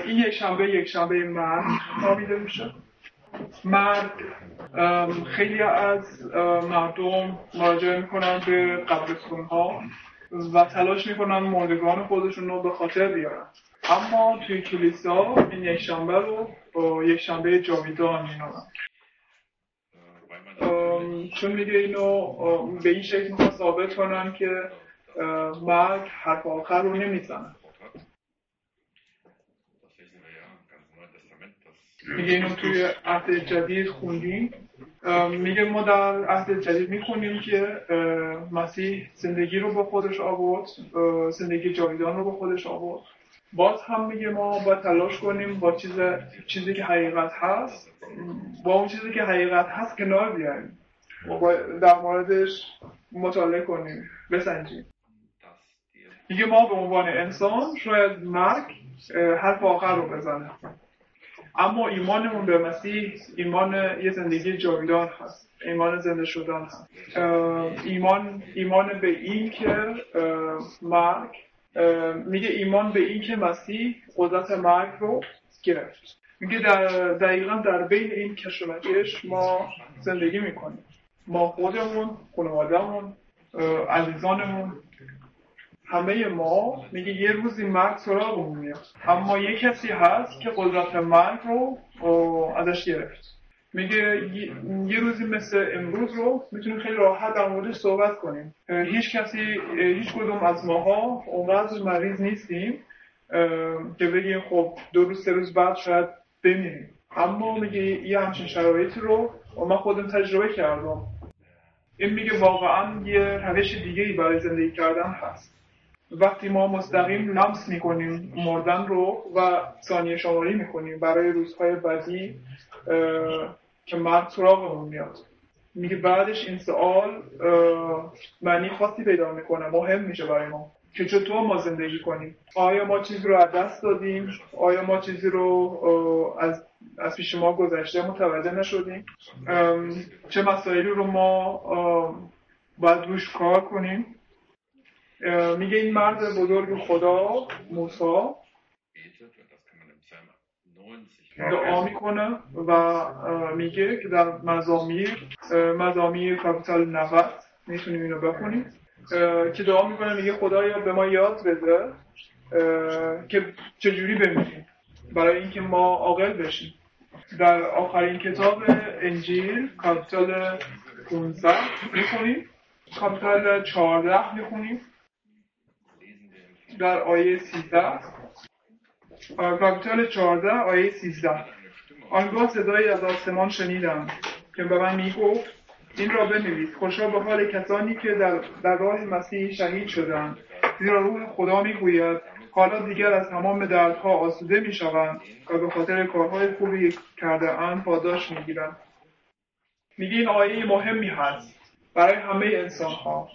این یک شنبه مرگ نامیده میشه. مرگ خیلی از مردم مراجعه میکنن به قبرستون ها و تلاش میکنن مردگان خودشون رو به خاطر بیارن، اما توی کلیسا این یک شنبه رو یک شنبه جاویدان مینامن، چون میگه اینو به این شکل میخواد ثابت کنن که مرگ حرف آخر رو نمیزنه. میگه اینو توی عهد جدید خوندیم. میگه ما در عهد جدید میخونیم که مسیح زندگی رو با خودش آورد، زندگی جاویدان رو با خودش آورد. باز هم میگه ما باید تلاش کنیم با چیزی که حقیقت هست، با اون چیزی که حقیقت هست کنار بیاریم و باید در موردش مطالعه کنیم، بسنجیم. میگه ما به عنوان انسان شاید مرگ حرف آخر رو بزنه، اما ایمانمون به مسیح ایمان یه زندگی جاویدان هست، ایمان زنده شدن هست، ایمان به این که مرگ، میگه ایمان به این که مسیح قدرت مرگ رو گرفت. میگه دقیقاً در بین این کشمکش ما زندگی میکنیم، ما خودمون، خانواده‌مون، عزیزانمون، همه ما. میگه یه روزی مرگ سراغمون میاد، اما یه کسی هست که قدرت مرگ رو ازش گرفت. میگه یه روزی مثل امروز رو میتونیم خیلی راحت در موردش صحبت کنیم. هیچ کدوم از ماها اونقدر مریض نیستیم که بگیم خب 2 روز 3 روز بعد شاید بمیریم، اما میگه یه همچین شرایطی رو من خودم تجربه کردم. این میگه واقعا یه روش دیگه‌ای برای زندگی کردن هست. وقتی ما مستقیم لمس میکنیم مردن رو و ثانیه شماری میکنیم برای روزهای بعدی که مرگ سراغمون میاد، میگه بعدش این سوال معنی خاصی پیدا میکنه، مهم میشه برای ما که چطور ما زندگی کنیم. آیا ما چیزی رو از دست دادیم؟ آیا ما چیزی رو از پیش ما گذشته متوجه نشدیم؟ چه مسائلی رو ما باید روش کار کنیم؟ میگه این مرد بزرگ خدا موسی دعا میکنه و میگه که در مزامیر کاپیتال 90 میتونیم اینو بخونیم که دعا میکنه، میگه خدایا به ما یاد بده که چجوری بمیریم برای اینکه ما عاقل بشیم. در آخرین کتاب انجیل کاپیتال 15 میخونیم، کاپیتال 14 میخونیم در آیه 13. کاپیتال 14 آیه 13: آنگاه صدایی از آسمان شنیدم که به من میگفت این را بنویس، خوشا به حال کسانی که در راه مسیح شهید شدند، زیرا روح خدا میگوید حالا دیگر از تمام دردها آسوده میشوند و به خاطر کارهای خوبی کرده اند پاداش میگیرند. میگه این آیه مهمی هست برای همه انسان ها.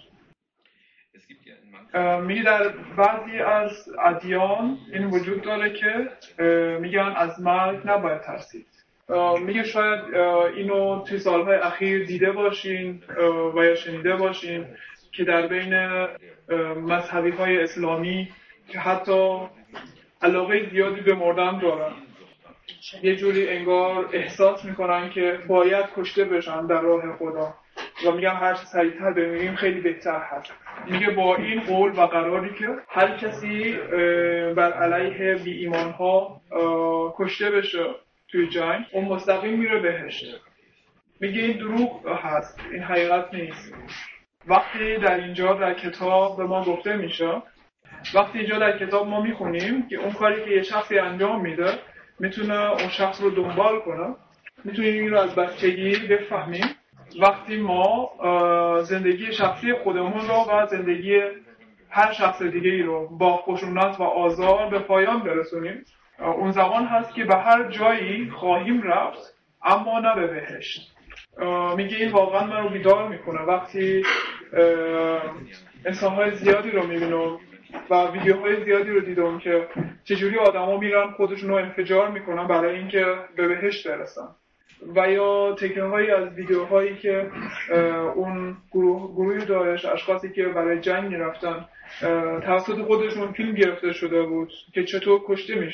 میگه در بعضی از ادیان این وجود داره که میگن از مرگ نباید ترسید. میگه شاید اینو توی سالهای اخیر دیده باشین و یا شنیده باشین که در بین مذهبی های اسلامی که حتی علاقه زیادی به مردن دارن، یه جوری انگار احساس میکنن که باید کشته بشن در راه خدا و میگن هر چه سریعتر بمیریم خیلی بهتر هست. میگه با این قول و قراری که هر کسی بر علیه بی ایمان ها کشته بشه توی جنگ اون مستقیم میره بهشت. میگه این دروغ هست، این حقیقت نیست. وقتی در اینجا در کتاب به ما گفته میشه، وقتی اینجا در کتاب ما میخونیم که اون کاری که یه شخصی انجام میده میتونه اون شخص رو دنبال کنه، میتونیم این رو از بچگی بفهمیم. وقتی ما زندگی شخصی خودمون رو و زندگی هر شخص دیگه‌ای رو با خشونت و آزار به پایان برسونیم، اون زمان هست که به هر جایی خواهیم رفت اما نه به بهشت. میگه این واقعا من رو بیدار میکنه وقتی انسان‌های زیادی رو میبینم و ویدیوهای زیادی رو دیدم که چجوری آدما میرن خودشون رو انفجار میکنن برای اینکه به بهشت برسن، و یا تکه‌هایی از ویدیوهایی که اون گروهی داشت، اشخاصی که برای جنگ میرفتن توسط خودشون فیلم گرفته شده بود که چطور کشته میشن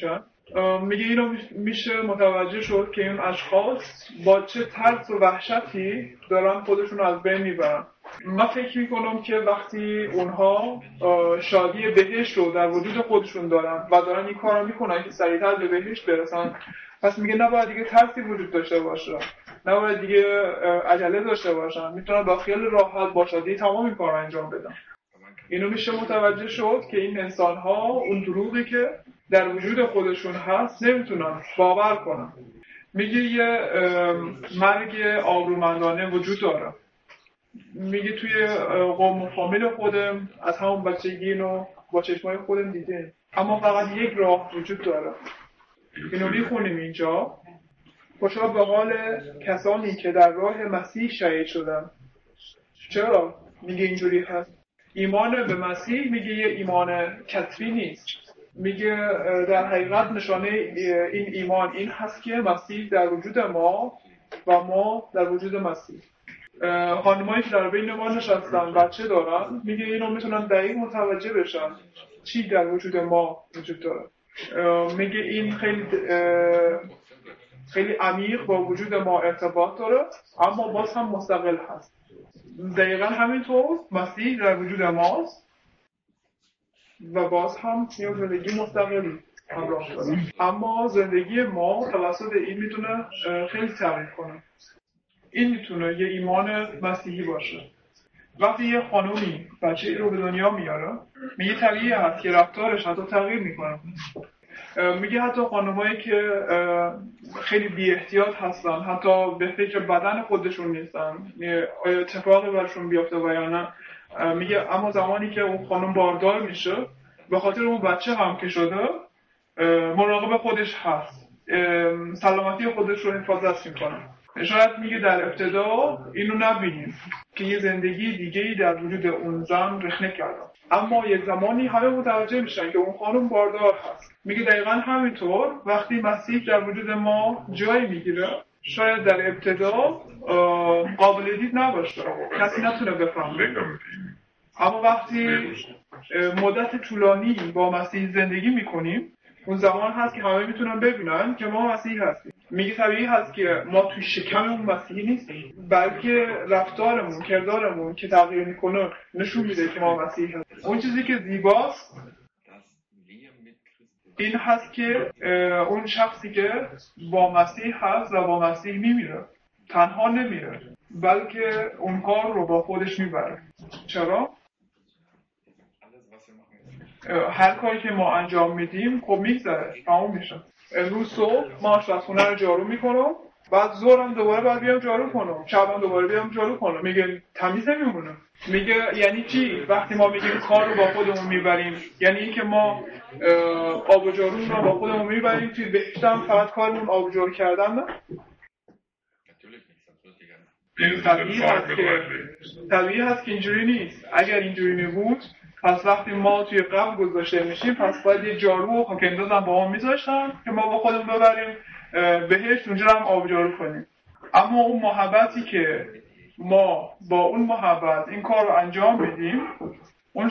میگه اینو میشه متوجه شد که این اشخاص با چه ترس و وحشتی دارن خودشون از بین میبرن. من فکر میکنم که وقتی اونها شادی بهشت رو در وجود خودشون دارن و دارن این کار رو میکنن که سریعتر به بهشت برسن، پس میگه نباید دیگه ترسی وجود داشته باشه، نباید دیگه عجله داشته باشن، میتونن با خیال راحت با شادی تمام این کار رو انجام بدن. اینو میشه متوجه شد که این انسان ها اون دروغی که در وجود خودشون هست نمیتونن باور کنن. میگه یه مرگ آبرومندانه وجود داره. میگه توی قوم و فامیل خودم از همون بچگی اینو با چشمای خودم دیدیم، اما فقط یک راه وجود داره. اینو میخونیم اینجا: خوشا به حال کسانی که در راه مسیح شهید شدن. چرا میگه اینجوری هست؟ ایمان به مسیح میگه یه ایمان کتبی نیست. میگه در حقیقت نشانه این ایمان این هست که مسیح در وجود ما و ما در وجود مسیح. خانمایی که در بین ما نشستن بچه دارن، میگه اینو میتونن دقیق متوجه بشن چی در وجود ما وجود داره. میگه این خیلی عمیق با وجود ما ارتباط داره، اما باز هم مستقل هست. دقیقا همینطور مسیح در وجود ماست و باز هم یه زندگی مستقلی همراه داره، اما زندگی ما توسط این میتونه خیلی تغییر کنه. این میتونه یه ایمان مسیحی باشه. وقتی یه خانومی بچه رو به دنیا میاره، میگه طبیعی هست که رفتارش حتی تغییر میکنه. میگه حتی خانمایی که خیلی بی احتیاط هستن، حتی به فکر بدن خودشون نیستن، آیا اتفاقی برشون بیافته و یا نه، میگه اما زمانی که اون خانم باردار میشه، به خاطر اون بچه هم که شده مراقب خودش هست، سلامتی خودش رو حفاظت میکنه. شاید میگه در ابتدا اینو نبینیم که یه زندگی دیگه‌ای در وجود اون زن رخنه کرده، اما یک زمانی همه متوجه میشن که اون خانم باردار هست. میگه دقیقا همینطور وقتی مسیح در وجود ما جای میگیره، شاید در ابتدا قابل دید نباشه، کسی نتونه بفهمه، اما وقتی مدت طولانی با مسیح زندگی میکنیم، اون زمان هست که همه میتونن ببینن که ما مسیح هستیم. میگه طبیعی هست که ما توی شکم اون مسیحی نیستیم، بلکه رفتارمون، کردارمون که تغییر میکنه نشون میده که ما مسیحی هستیم. اون چیزی که زیباست این هست که اون شخصی که با مسیح هست و با مسیح میمیره، تنها نمیره، بلکه اون کار رو با خودش میبره. چرا؟ هر کاری که ما انجام میدیم خب میگذره، تموم میشه. امروز صبح ما آشپزخونه رو جارو میکنم، بعد ظهرم دوباره باید بیام جارو کنم، شبم دوباره بیام جارو کنم. میگه تمیز نمیمونه. میگه یعنی چی وقتی ما میگیم کار رو با خودمون میبریم؟ یعنی این که ما آب و جارو رو با خودمون میبریم توی بهشتم فقط کارمون آب و جارو کردن نه؟ طبیعی هست که اینجوری نیست. اگر اینجوری میبود پس وقتی ما توی قبر گذاشته میشیم پس باید یه جارو و خاک‌انداز هم با ما میذاشتن که ما با خودمون ببریم بهشت، اونجا هم آب جارو کنیم. اما اون محبتی که ما با اون محبت این کار رو انجام بدیم، اون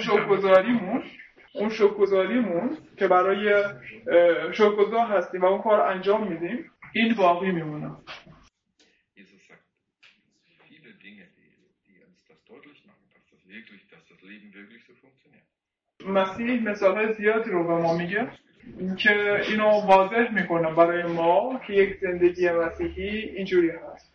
شکرگزاریمون که برای شکرگزار هستیم و اون کار رو انجام میدیم، این باقی میمونه. مسیح مثالهای زیادی رو به ما میگه که اینو واضح میکنه برای ما که یک زندگی مسیحی اینجوری هست.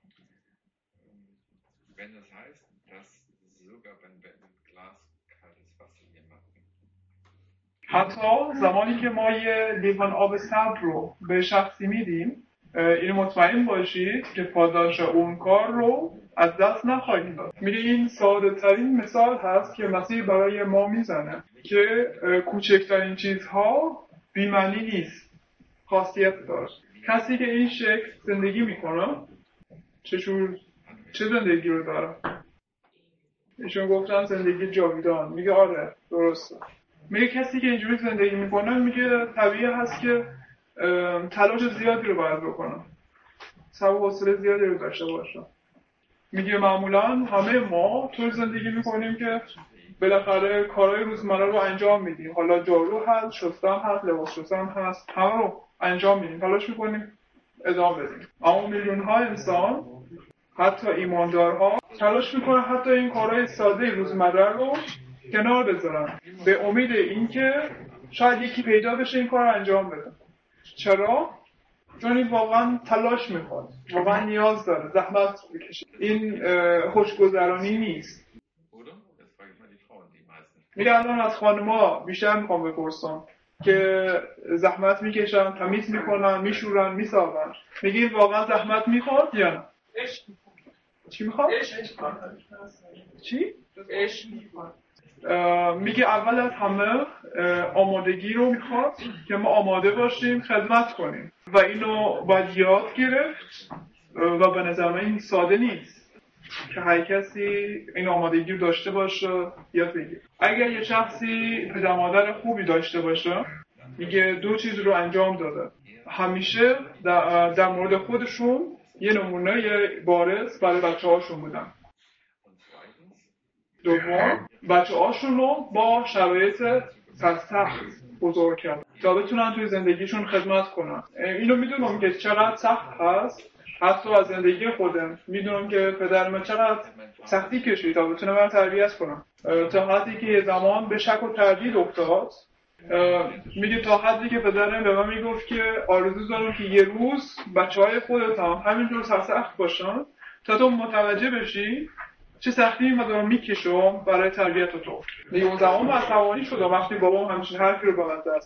حتی زمانی که ما یه لیوان آب صبر رو به شخصی میدیم، اینو مطمئن باشید که پاداش اون کار رو از دست نخواهید داد. میگه این ساده ترین مثال هست که مسیح برای ما میزنه که کوچکترین چیزها بی‌معنی نیست، خاصیت داره. کسی که این شکل زندگی میکنه چه زندگی رو داره؟ ایشون گفتن زندگی جاویدان. میگه آره درسته. میگه کسی که اینجوری زندگی میکنه، میگه طبیعی هست که تلاش زیادی رو باید بکنه، صبر و حوصله زیادی رو داشته باشه. میگه معمولا همه ما طور زندگی میکنیم که بالاخره کارهای روزمره رو انجام میدیم. حالا جارو هست، شستن هست، لباس شستن هست، همه رو انجام میدیم، تلاش میکنیم ادامه بدیم. اما میلیون ها انسان، حتی ایماندارها، تلاش میکنن حتی این کارهای ساده روزمره رو کنار بذارن به امید اینکه شاید یکی پیدا بشه این کار رو انجام بده. چرا؟ چون این واقعا تلاش میخواد، واقعا نیاز داره زحمت بکشه. این خوشگذرانی نیست. میگه الان از خانم‌ها بیشتر میخوام بپرسم که زحمت میکشن، تمیز میکنن، میشورن، میسابن. میگه این واقعا زحمت میخواد یا نه؟ چی میخواد؟ چی؟ میگه اول از همه آمادگی رو میخواد که ما آماده باشیم خدمت کنیم و اینو باید یاد گرفت و به نظر من این ساده نیست که هر کسی این آمادگی رو داشته باشه یاد بگیره. اگر یه شخصی پدر مادر خوبی داشته باشه، میگه دو چیز رو انجام داده. همیشه در مورد خودشون یه نمونه یه بارز برای بچه هاشون بودن. دوم، بچه هاشون رو با شرایط سخت بزرگ کردن تا بتونن توی زندگیشون خدمت کنن. اینو میدونم که چقدر سخت هست، حتی از زندگی خودم میدونم که پدرم چقدر سختی کشید تا بتونه من تربیت کنم، تا حدی که یه زمان به شک و تردید افتاد. میگه تا حدی که پدرم به من میگفت که آرزو دارم که یه روز بچهای خودت هم همینجور سخت باشن تا تو متوجه بشی چه سختی من دارم میکشم برای تربیت تو. میگه اون زمان من عصبانی شدم وقتی بابام همچین حرفی رو به من زد.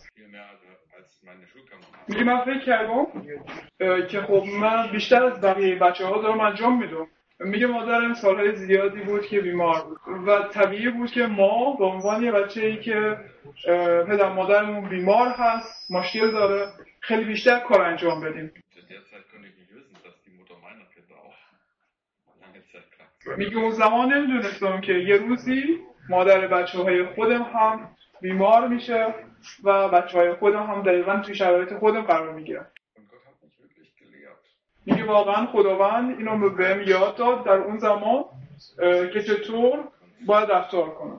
میگه من فکر کردم که خب من بیشتر از بقیه بچه‌ها دارم انجام میدم. میگه مادرم سالهای زیادی بود که بیمار بود و طبیعی بود که ما به عنوان یه بچه‌ای که پدر مادرمون بیمار هست، مشکل داره، خیلی بیشتر کار انجام بدیم. میگه اون زمان نمیدونستم که یه روزی مادر بچه‌های خودم هم بیمار میشه و بچه‌های خودم هم دقیقاً توی شرایط خودم قرار میگیرن. میگه واقعاً خداوند اینو بهم یاد داد در اون زمان که چطور باید رفتار کنم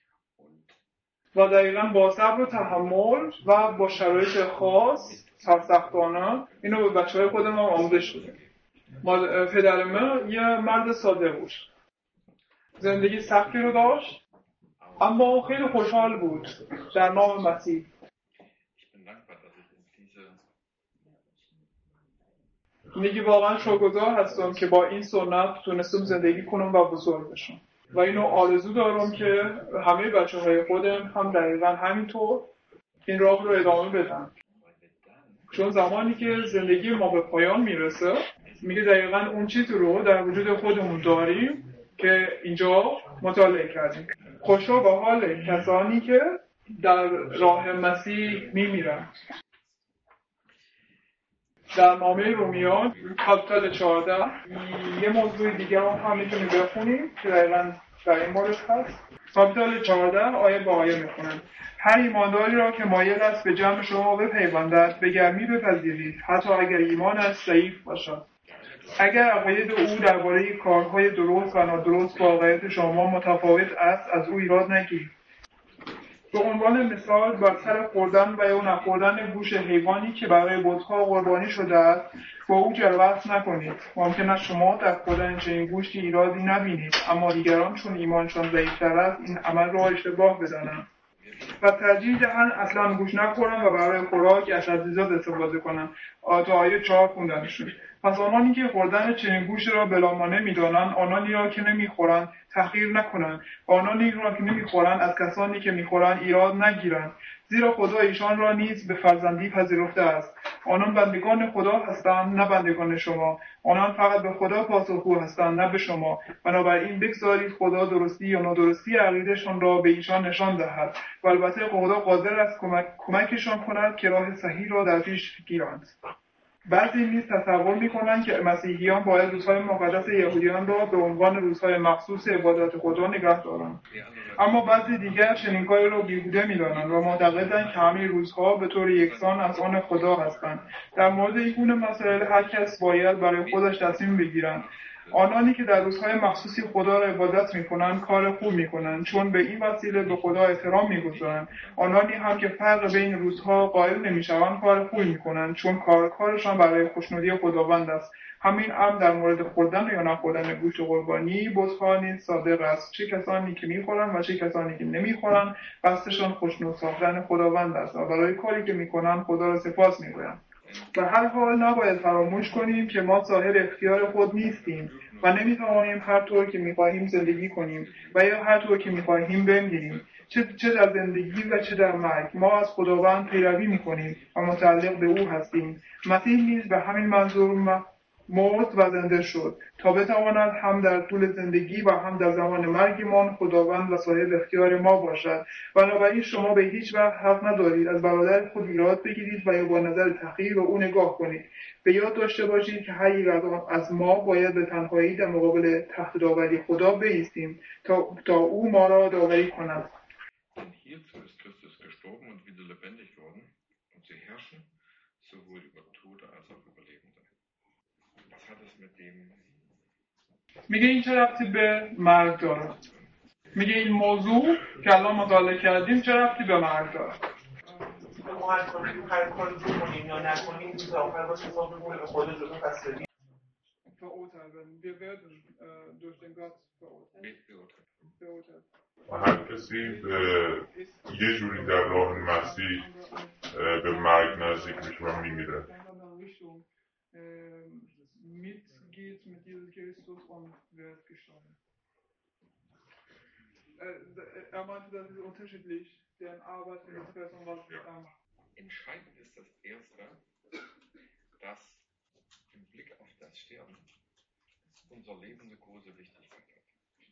و دقیقاً با صبر و تحمل و با شرایط خاص سرسختانه اینو به بچه‌های خودم هم آموزش بدم. پدرم یه مرد ساده بود، زندگی سختی رو داشت اما خیلی خوشحال بود در نام مسیح. میگه واقعا شکرگزار هستم که با این سنت تونستم زندگی کنم و بزرگ بشم و اینو آرزو دارم که همه بچه‌های خودم هم دقیقاً همینطور این راه رو ادامه بدن، چون زمانی که زندگی ما به پایان میرسه میگه دقیقاً اون چیزی رو در وجود خودمون داریم که اینجا مطالعه کردیم. خوشا به حال کسانی که در راه مسیح میمیرن. در نامه رومیان کاپیتال 14 یه موضوع دیگه هم میتونیم بخونیم که دقیقاً در این مورد هست. کاپیتال 14 آیه با آیه میخونن: هر ایمانداری را که مایل است به جمع شما بپیوندد به گرمی بپذیرید، حتی اگر ایمانش ضعیف باشد. اگر عقاید او درباره کارهای درست و نادرست با عقاید شما متفاوت است، از او ایراد نگیرید. به عنوان مثال بر سر خوردن و یا نخوردن گوشت حیوانی که برای بت‌ها قربانی شده است با او جلوه‌بحث نکنید. ممکن است شما در خوردن چنین گوشتی ایرادی نبینید، اما دیگران چون ایمانشان ضعیف‌تر است این عمل را اشتباه بدانند و ترجیح دهند اصلا گوشت نخورند و برای خوراک اشعه‌زاد استفاده کنند. تا آیه 4 خوندن شد. پس آنانی که خوردن چنین گوشت را بلامانع می‌دانند، آنانی را که نمی‌خورند تحقیر نکنند، آنانی را که نمی‌خورند از کسانی که می‌خورند ایراد نگیرند، زیرا خدا ایشان را نیز به فرزندی پذیرفته است. آنان بندگان خدا هستند نه بندگان شما، آنان فقط به خدا پاسخگو هستند نه به شما. بنابراین بگذارید خدا درستی یا نادرستی عقیده‌شان را به ایشان نشان دهد و البته خدا قادر است کمکشان کند که راه صحیح را در پیش گیرند. بعضی نیز تصور می‌کنند که مسیحیان باید روزهای مقدس یهودیان را به عنوان روزهای مخصوص عبادت خدا نگاه دارند، اما بعضی دیگر چنین کاری را بیهوده می‌دانند و معتقدند که همه روزها به طور یکسان از آن خدا هستند. در مورد این گونه مسائل هر کس باید برای خودش تصمیم بگیرد آنانی که در روزهای مخصوصی خدا را عبادت میکنند کار خوب میکنند، چون به این وسیله به خدا احترام میگذارند. آنانی هم که فرق بین روزها قائل نمیشوند کار خوب میکنند، چون کارشان برای خوشنودی خداوند است. همین امر در مورد خوردن یا نخوردن گوشت قربانی بت‌ها نیز صادق است. چه کسانی که میخورند و چه کسانی که نمیخورند قصدشان خوشنود ساختن خداوند است و برای کاری که میکنند خدا را سپاس میگویند. به هر حال نباید فراموش کنیم که ما صاحب اختیار خود نیستیم و نمیتوانیم هر طور که میخواهیم زندگی کنیم و یا هر طور که میخواهیم بمیریم. چه در زندگی و چه در مرگ ما از خداوند پیروی میکنیم و متعلق به او هستیم. مسیح نیز به همین منظور مرد و زنده شد تا بتواند هم در طول زندگی و هم در زمان مرگمان خداوند و صاحب اختیار ما باشد. بنابراین شما به هیچ وجه حق ندارید از برادر خود ایراد بگیرید و یا با نظر تحقیر به او نگاه کنید. به یاد داشته باشید که هر یک از ما باید به تنهایی در مقابل تخت داوری خدا بایستیم تا او ما را داوری کند. میگه این چه ربطی به مرگ داره؟ میگه این موضوع که الان مطالعه کردیم چه ربطی به مرگ داره؟ ما هر کاری بکنیم یا نکنیم تا آخر باش حساب بکنیم به خدا جلو پس بدیم. و هر کسی به یه جوری در راه مسیح به مرگ نزدیک میشه و میمیره. Mitgeht mit Jesus Christus und wird gestorben. Meinte, das ist unterschiedlich, deren Arbeit und das Person, was er macht. Entscheidend ist das Erste, dass im Blick auf das Sterben unser Leben eine große Wichtigkeit hat.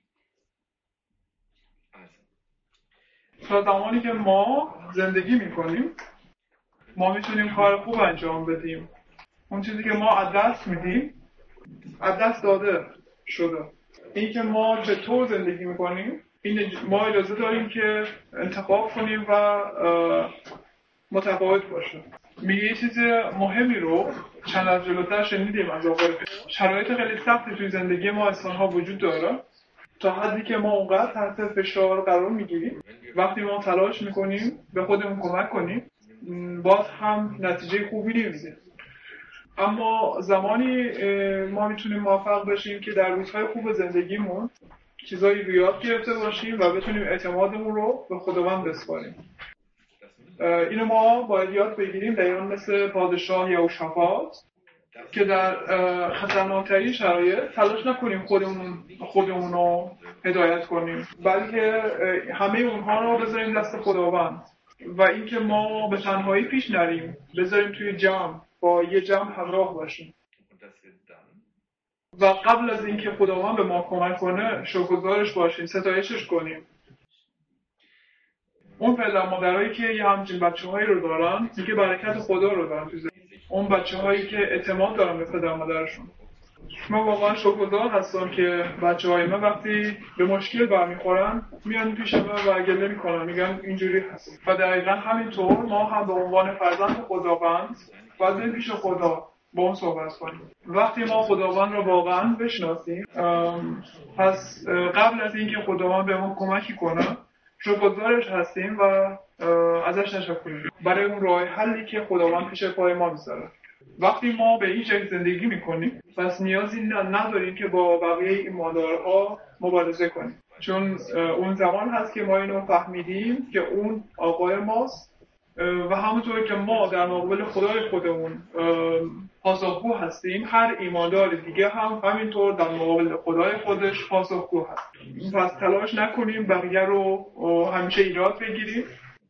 Also. تا زمانی که ما زندگی میکنیم ما میتونیم کار خوب انجام بدیم. اون چیزی که ما از دست میدیم از دست داده شده. این که ما چطور زندگی میکنیم ما اجازه داریم که انتخاب کنیم و متفاوت باشه. میگه یه چیز مهمی رو چند از جلوتر شنیدیم از آقای شرایط خیلی سختی توی زندگی ما انسان‌ها وجود داره تا حدی که ما اونقدر تحت فشار قرار میگیریم وقتی ما تلاش میکنیم به خودمون کمک کنیم باز هم نتیجه خوبی نمیده. اما زمانی ما میتونیم موفق بشیم که در روزهای خوب زندگیمون چیزایی رو یاد گرفته باشیم و بتونیم اعتمادمون رو به خداوند بسپاریم. اینو ما باید یاد بگیریم دقیقاً مثل پادشاه یهوشافاط که در خطرناکترین شرایط تلاش نکنیم خودمون رو هدایت کنیم بلکه همه اونها رو بذاریم دست خداوند و اینکه ما به تنهایی پیش نریم بذاریم توی جمع با یه جمع همراه باشیم و قبل از اینکه خداوند به ما کمک کنه شکرگزارش باشیم ستایشش کنیم. اون پدر مادرایی که یه همچین بچه‌هایی رو دارن میگه برکت خدا رو دارن تو زندگی. اون بچه‌هایی که اعتماد دارن به پدر مادرشون. من واقعا شکرگزار هستم که بچه‌های من وقتی به مشکل برمیخورن میان پیش من و گله میکنن میگن اینجوری هست و دقیقاً همینطور ما هم به عنوان فرزند خداوند باید پیش خدا با اون صحبت کنیم. وقتی ما خداوند رو واقعاً بشناسیم پس قبل از اینکه خداوند به ما کمکی کنه شکرگزارش هستیم و ازش تشکر برای اون راه حلی که خداوند پیش پای ما میذاره. وقتی ما به این شکل زندگی میکنیم پس نیازی نداریم که با بقیه ایماندارها مبارزه کنیم چون اون زمان هست که ما اینو فهمیدیم که اون آقای ماست و همونطور که ما در مقابل خدای خودمون پاسخگو هستیم هر ایماندار دیگه هم همینطور در مقابل خدای خودش پاسخگو هست. پس تلاش نکنیم بقیه رو همیشه ایراد بگیریم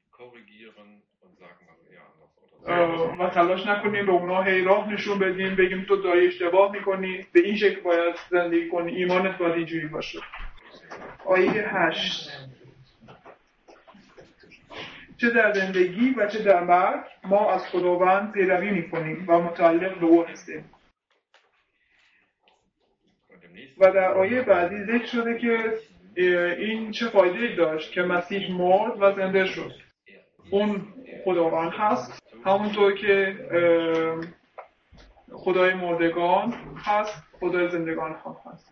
و تلاش نکنیم به اونا هی راه نشون بدیم بگیم تو داری اشتباه میکنی به این شکل باید زندگی کنی ایمانت باید اینجوری باشه. آیه 8 چه در زندگی و چه در مرگ ما از خداوند پیروی میکنیم و متعلق به او هستیم. و در آیه بعدی ذکر شده که این چه فایده‌ای داشت که مسیح مرد و زنده شد. اون خداوند هست همونطور که خدای مردگان هست، خدای زندگان هم هست.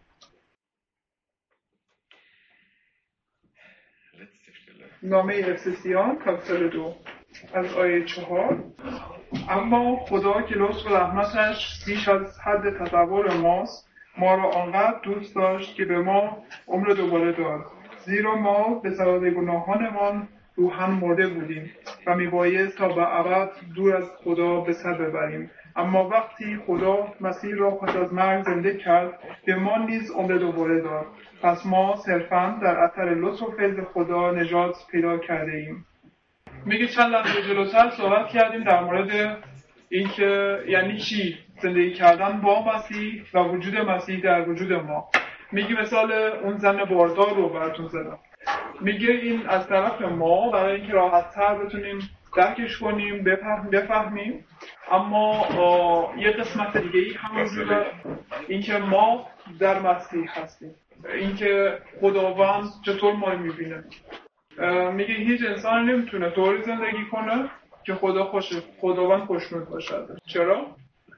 نامه افسسیان کاپیتال 2 از آیه 4. اما خدا که لطف و رحمتش بیش از حد تصور ماست، ما را آنقدر دوست داشت که به ما عمر دوباره داد، زیرا ما به سبب گناهانمان روحاً مرده بودیم و میبایست تا به ابد دور از خدا به سر ببریم. اما وقتی خدا مسیح را پس از مرگ زنده کرد، به ما نیز عمر دوباره داد. پس ما صرفاً در اثر لطف و فضل خدا نجات پیدا کرده ایم. میگه چند لحظه جلوتر صحبت کردیم در مورد اینکه یعنی چی زندگی کردن با مسیح و وجود مسیح در وجود ما. میگه مثال اون زن باردار رو براتون زدم. میگه این از طرف ما برای اینکه راحت‌تر بتونیم درکش کنیم، بفهمیم. اما یه قسمت دیگه ای هم وجود داره، اینکه ما در مسیح هستیم، اینکه خداوند چطور ما رو میبینه. میگه هیچ انسان نمیتونه طوری زندگی کنه که خداوند خوشنود باشد. چرا؟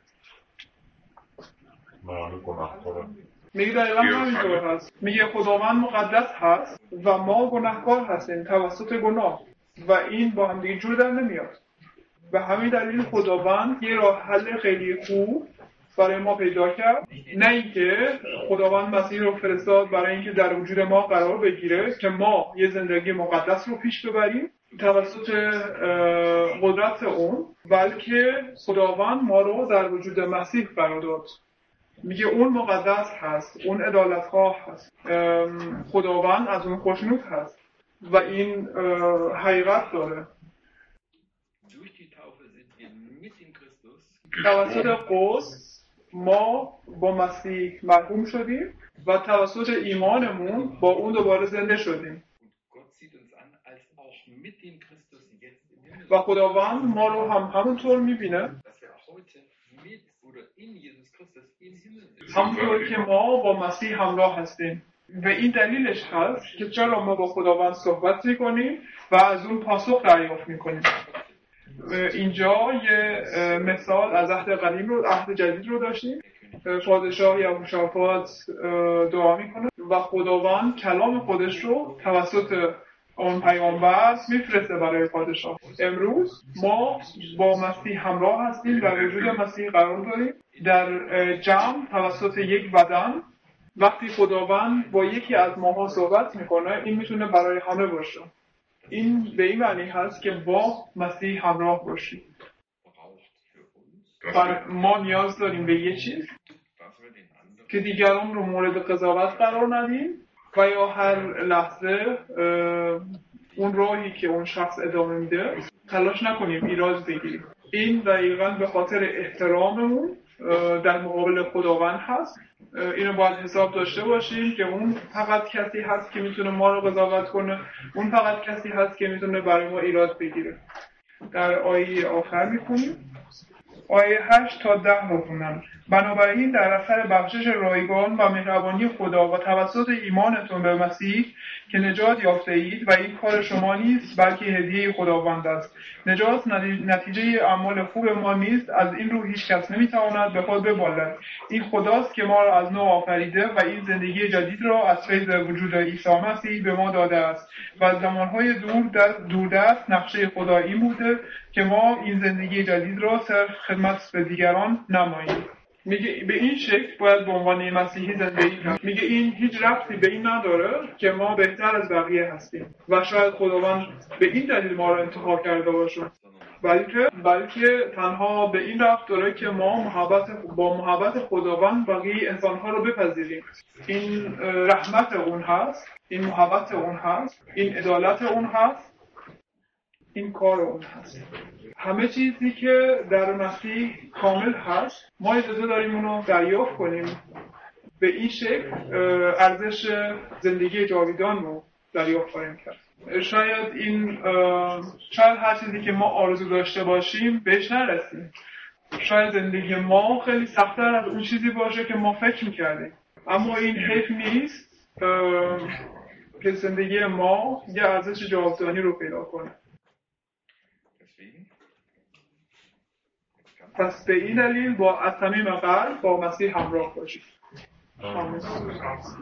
معلوم گناهکاره. میگه دقیقا همینطور هست. میگه خداوند مقدس هست و ما گناهکار هستیم توسط گناه و این با هم دیگه جور در نمیاد. و همین دلیل خداوند یه راه حل خیلی خوب برای ما پیدا کرد، نه اینکه خداوند مسیح رو فرستاد برای اینکه در وجود ما قرار بگیره که ما یه زندگی مقدس رو پیش ببریم توسط قدرت اون، بلکه خداوند ما رو در وجود مسیح قرار داد. میگه اون مقدس هست، اون عدالت‌خواه هست، خداوند از اون خوشنود هست و این حقیقت داره. توسط غسل ما با مسیح مرحوم شدیم و توسط ایمانمون با اون دوباره زنده شدیم و خداوند ما رو همونطور میبینه، همونطور که ما با مسیح همراه هستیم. و این دلیلش هست که چرا ما با خداوند صحبت میکنیم و از اون پاسخ دریافت میکنیم. اینجا یه مثال از عهد قدیم رو، عهد جدید رو داشتیم. پادشاه یهوشافاط دعا میکنه و خداوند کلام خودش رو توسط اون پیامبر میفرسته برای پادشاه. امروز ما با مسیح همراه هستیم، در وجود مسیح قرار داریم، در جمع توسط یک بدن. وقتی خداوند با یکی از ماها صحبت میکنه، این میتونه برای همه باشه. این به این معنی هست که با مسیح همراه باشیم. ما نیاز داریم به یه چیز که دیگران رو مورد قضاوت قرار ندیم و یا هر لحظه اون راهی که اون شخص ادامه میده تلاش نکنیم ایراد بگیریم. این دقیقاً به خاطر احتراممون در مقابل خداوند هست. اینو باید حساب داشته باشیم که اون فقط کسی هست که میتونه ما رو قضاوت کنه، اون فقط کسی هست که میتونه برای ما ایراد بگیره. در آیه آخر میخونیم، آیه 8 تا 10 رو خوندم. بنابراین در اثر بخشش رایگان و مهربانی خدا و توسط ایمانتون به مسیح که نجات یافته اید و این کار شما نیست بلکه هدیه خداوند است. نجات نتیجه اعمال خوب ما نیست، از این رو هیچ کس نمیتواند به خود ببالد. این خداست که ما را از نو آفریده و این زندگی جدید را از فیض وجود عیسی مسیح به ما داده است و از زمانهای دوردست نقشه خدا این بوده که ما این زندگی جدید را صرف خدمت به دیگران نماییم. میگه به این شکل باید به عنوان مسیحی زندگی کنیم. میگه این هیچ ربطی به این نداره که ما بهتر از بقیه هستیم و شاید خداوند به این دلیل ما رو انتخاب کرده باشه، بلکه تنها به این ربط داره که ما با محبت خداوند بقیه انسانها رو بپذیریم. این رحمت اون هست، این محبت اون هست، این عدالت اون هست، این کار اون هست. همه چیزی که در مسیح کامل هست ما اجازه داریم اونو دریافت کنیم. به این شکل ارزش زندگی جاویدان رو دریافت خواهیم کرد. شاید هر چیزی که ما آرزو داشته باشیم بهش نرسیم. شاید زندگی ما خیلی سخت‌تر از اون چیزی باشه که ما فکر می‌کردیم. اما این حیف نیست که زندگی ما یه ارزش جاودانی رو پیدا کنه. پس به این دلیل با از صمیم قلب با مسیح همراه باشید. آمین.